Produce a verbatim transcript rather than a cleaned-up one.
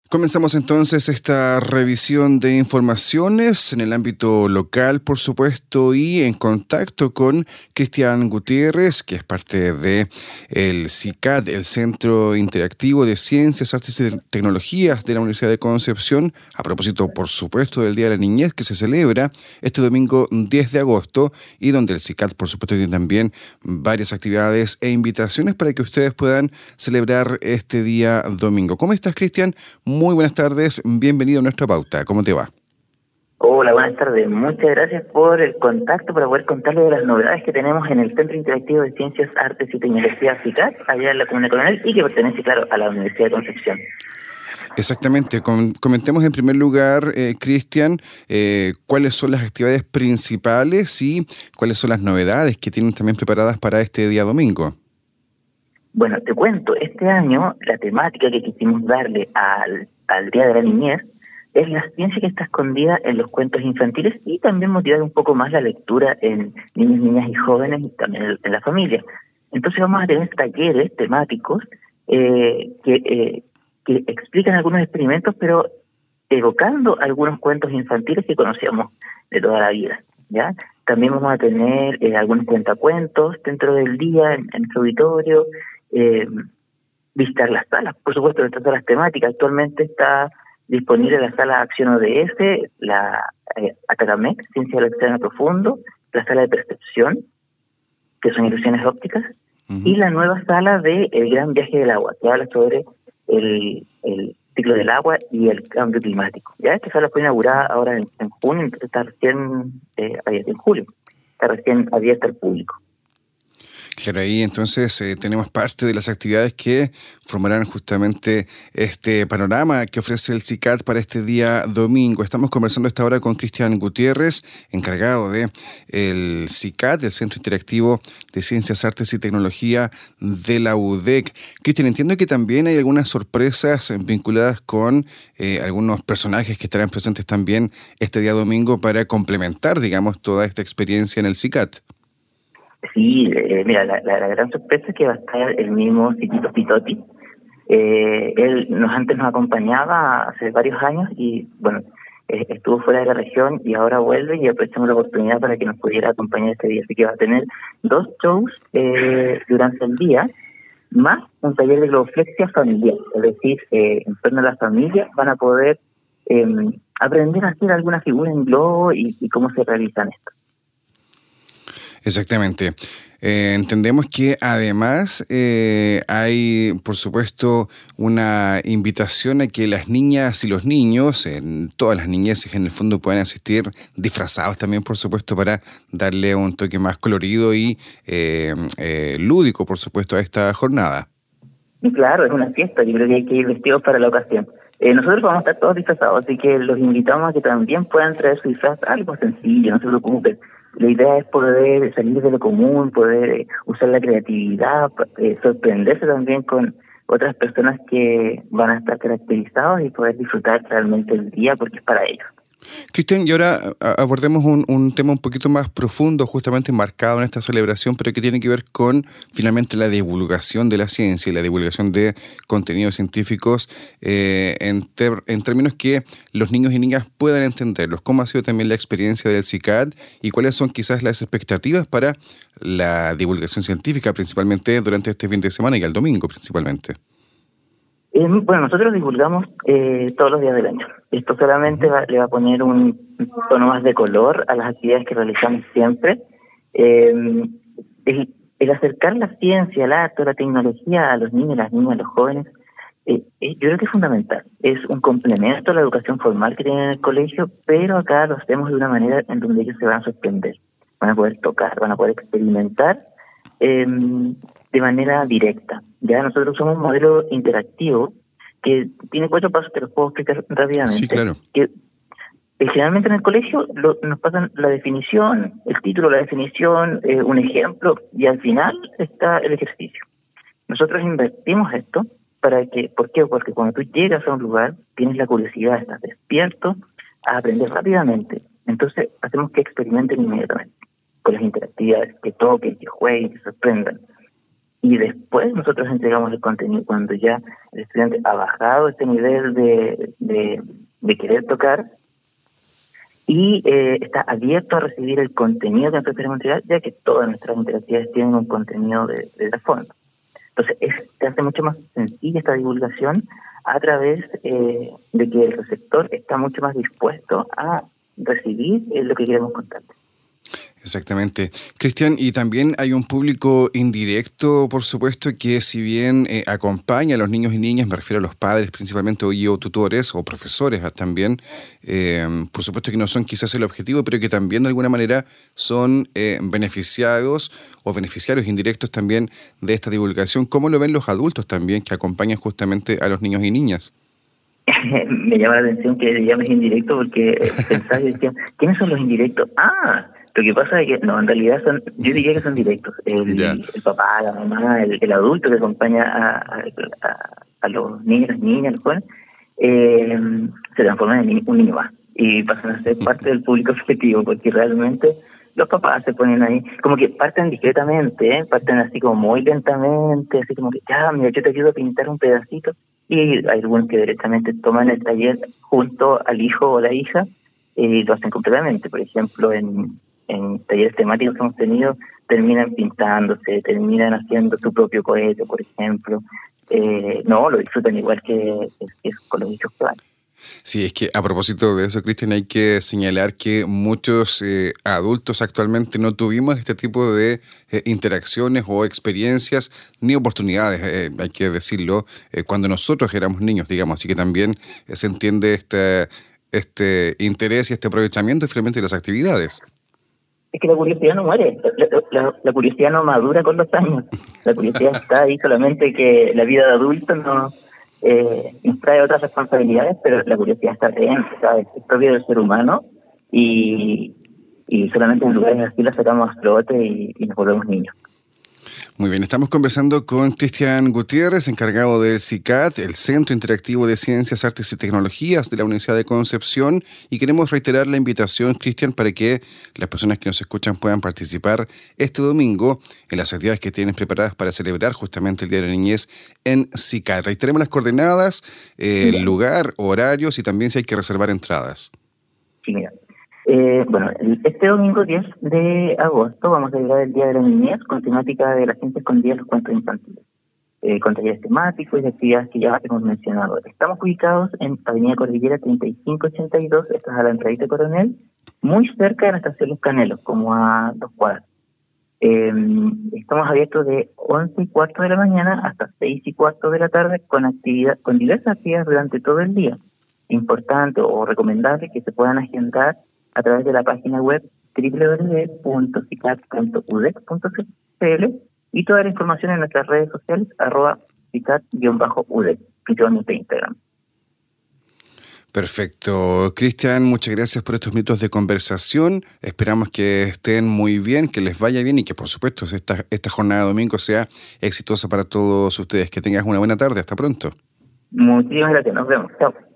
Comenzamos entonces esta revisión de informaciones en el ámbito local, por supuesto, y en contacto con Cristian Gutiérrez, que es parte de el CICAD, el Centro Interactivo de Ciencias, Artes y Tecnologías de la Universidad de Concepción, a propósito, por supuesto, del Día de la Niñez, que se celebra este domingo diez de agosto, y donde el CICAD, por supuesto, tiene también varias actividades e invitaciones para que ustedes puedan celebrar este día domingo. ¿Cómo estás, Cristian? Muy buenas tardes, bienvenido a nuestra pauta. ¿Cómo te va? Hola, buenas tardes. Muchas gracias por el contacto para poder contarles de las novedades que tenemos en el Centro Interactivo de Ciencias, Artes y Tecnologías CICAD, allá en la Comuna Coronel, y que pertenece, claro, a la Universidad de Concepción. Exactamente. Com- comentemos en primer lugar, eh, Cristian, eh, cuáles son las actividades principales y cuáles son las novedades que tienen también preparadas para este día domingo. Bueno, te cuento, este año la temática que quisimos darle al, al Día de la Niñez es la ciencia que está escondida en los cuentos infantiles y también motivar un poco más la lectura en niños, niñas y jóvenes y también en, en la familia. Entonces vamos a tener talleres temáticos eh, que, eh, que explican algunos experimentos, pero evocando algunos cuentos infantiles que conocíamos de toda la vida, ¿ya? También vamos a tener eh, algunos cuentacuentos dentro del día en, en nuestro auditorio, eh, visitar las salas, por supuesto, de estas salas temáticas. Actualmente está disponible la sala Acción O D S, la eh, Atacamec, Ciencia del Océano Profundo, la sala de Percepción, que son ilusiones ópticas, uh-huh. y la nueva sala de El Gran Viaje del Agua, que habla sobre el, el ciclo del agua y el cambio climático. Ya esta sala fue inaugurada ahora en, en junio, entonces está recién eh, abierta en julio, está recién abierta al público. Claro, ahí entonces eh, tenemos parte de las actividades que formarán justamente este panorama que ofrece el CICAD para este día domingo. Estamos conversando esta hora con Cristian Gutiérrez, encargado de el CICAD, el Centro Interactivo de Ciencias, Artes y Tecnología de la U D E C. Cristian, entiendo que también hay algunas sorpresas vinculadas con eh, algunos personajes que estarán presentes también este día domingo para complementar, digamos, toda esta experiencia en el CICAD. Sí, eh, mira, la, la, la gran sorpresa es que va a estar el mismo Chiquito Pitotti. Eh, él nos antes nos acompañaba hace varios años y, bueno, eh, estuvo fuera de la región y ahora vuelve y aprovechamos la oportunidad para que nos pudiera acompañar este día. Así que va a tener dos shows eh, durante el día, más un taller de globoflexia familiar. Es decir, eh, en torno a la familia van a poder eh, aprender a hacer alguna figura en globo y, y cómo se realizan esto. Exactamente. Eh, entendemos que además eh, hay, por supuesto, una invitación a que las niñas y los niños, en todas las niñeces en el fondo, puedan asistir disfrazados también, por supuesto, para darle un toque más colorido y eh, eh, lúdico, por supuesto, a esta jornada. Y claro, es una fiesta, yo creo que hay que ir vestidos para la ocasión. Eh, nosotros vamos a estar todos disfrazados, así que los invitamos a que también puedan traer su disfraz, algo sencillo, no se preocupen. La idea es poder salir de lo común, poder eh, usar la creatividad, eh, sorprenderse también con otras personas que van a estar caracterizados y poder disfrutar realmente el día porque es para ellos. Cristian, y ahora abordemos un, un tema un poquito más profundo, justamente marcado en esta celebración, pero que tiene que ver con finalmente la divulgación de la ciencia y la divulgación de contenidos científicos eh, en, ter, en términos que los niños y niñas puedan entenderlos. ¿Cómo ha sido también la experiencia del CICAD y cuáles son quizás las expectativas para la divulgación científica, principalmente durante este fin de semana y el domingo principalmente? Eh, bueno, nosotros divulgamos eh, todos los días del año. Esto solamente va, le va a poner un tono más de color a las actividades que realizamos siempre. Eh, el, el acercar la ciencia, el arte, la tecnología a los niños, las niñas, a los jóvenes, eh, eh, yo creo que es fundamental. Es un complemento a la educación formal que tienen en el colegio, pero acá lo hacemos de una manera en donde ellos se van a sorprender. Van a poder tocar, van a poder experimentar eh, de manera directa. Ya nosotros somos un modelo interactivo que tiene cuatro pasos que los puedo explicar rápidamente. Sí, claro. Que, eh, generalmente en el colegio lo, nos pasan la definición, el título, la definición, eh, un ejemplo, y al final está el ejercicio. Nosotros invertimos esto para que, ¿por qué? Porque cuando tú llegas a un lugar, tienes la curiosidad, estás despierto a aprender rápidamente. Entonces hacemos que experimenten inmediatamente con las interactividades, que toquen, que jueguen, que sorprendan. y después nosotros entregamos el contenido cuando ya el estudiante ha bajado este nivel de, de, de querer tocar y eh, está abierto a recibir el contenido que nosotros queremos entregar, ya que todas nuestras interactividades tienen un contenido de, de trasfondo. Entonces, es, se hace mucho más sencilla esta divulgación a través eh, de que el receptor está mucho más dispuesto a recibir eh, lo que queremos contar. Exactamente. Cristian, y también hay un público indirecto, por supuesto, que si bien eh, acompaña a los niños y niñas, me refiero a los padres principalmente, o, o tutores o profesores también, eh, por supuesto que no son quizás el objetivo, pero que también de alguna manera son eh, beneficiados o beneficiarios indirectos también de esta divulgación. ¿Cómo lo ven los adultos también que acompañan justamente a los niños y niñas? Me llama la atención que le llames indirecto porque pensaba y decía, ¿quiénes son los indirectos? Ah, lo que pasa es que, no, en realidad son, yo diría que son directos. El, yeah. el papá, la mamá, el, el adulto que acompaña a, a, a, a los niños, las niñas, los jóvenes, eh, se transforman en un niño más y pasan a ser parte del público objetivo, porque realmente los papás se ponen ahí, como que parten discretamente, ¿eh? parten así como muy lentamente, así como que, ya, mira, yo te ayudo a pintar un pedacito, y hay algunos que directamente toman el taller junto al hijo o la hija y lo hacen completamente. Por ejemplo, en en talleres temáticos que hemos tenido, terminan pintándose, terminan haciendo su propio cohete, por ejemplo. Eh, no, lo disfrutan igual que, que con los hijos que van. Sí, es que a propósito de eso, Cristian, hay que señalar que muchos eh, adultos actualmente no tuvimos este tipo de eh, interacciones o experiencias ni oportunidades, eh, hay que decirlo, eh, cuando nosotros éramos niños, digamos. Así que también eh, se entiende este, este interés y este aprovechamiento finalmente de las actividades. Es que la curiosidad no muere, la, la, la curiosidad no madura con los años, la curiosidad está ahí, solamente que la vida de adulto no, eh, nos trae otras responsabilidades, pero la curiosidad está dentro, ¿sabes? Es propio del ser humano y, y solamente en lugares así la sacamos a flote y, y nos volvemos niños. Muy bien, estamos conversando con Cristian Gutiérrez, encargado del C I C A T, el Centro Interactivo de Ciencias, Artes y Tecnologías de la Universidad de Concepción, y queremos reiterar la invitación, Cristian, para que las personas que nos escuchan puedan participar este domingo en las actividades que tienen preparadas para celebrar justamente el Día de la Niñez en C I C A T. Reiteremos las coordenadas, eh, el lugar, horarios y también si hay que reservar entradas. Sí, mira. Eh, bueno, este domingo diez de agosto vamos a celebrar el Día de la Niñez con temática de la ciencia escondida en los cuentos infantiles, eh, con talleres temáticos y actividades que ya hemos mencionado. Estamos ubicados en Avenida Cordillera treinta y cinco ochenta y dos, esto es a la entradita de Coronel, muy cerca de la estación Los Canelos, como a dos cuadras. Eh, estamos abiertos de once y cuarto de la mañana hasta seis y cuarto de la tarde con actividad, con diversas actividades durante todo el día. Importante o recomendable que se puedan agendar a través de la página web doble u doble u doble u punto cicat punto u d e c punto c l y toda la información en nuestras redes sociales, arroba cicat-u d e c, principalmente Instagram. Perfecto. Cristian, muchas gracias por estos minutos de conversación. Esperamos que estén muy bien, que les vaya bien y que, por supuesto, esta, esta jornada de domingo sea exitosa para todos ustedes. Que tengas una buena tarde. Hasta pronto. Muchísimas gracias. Nos vemos. Chao.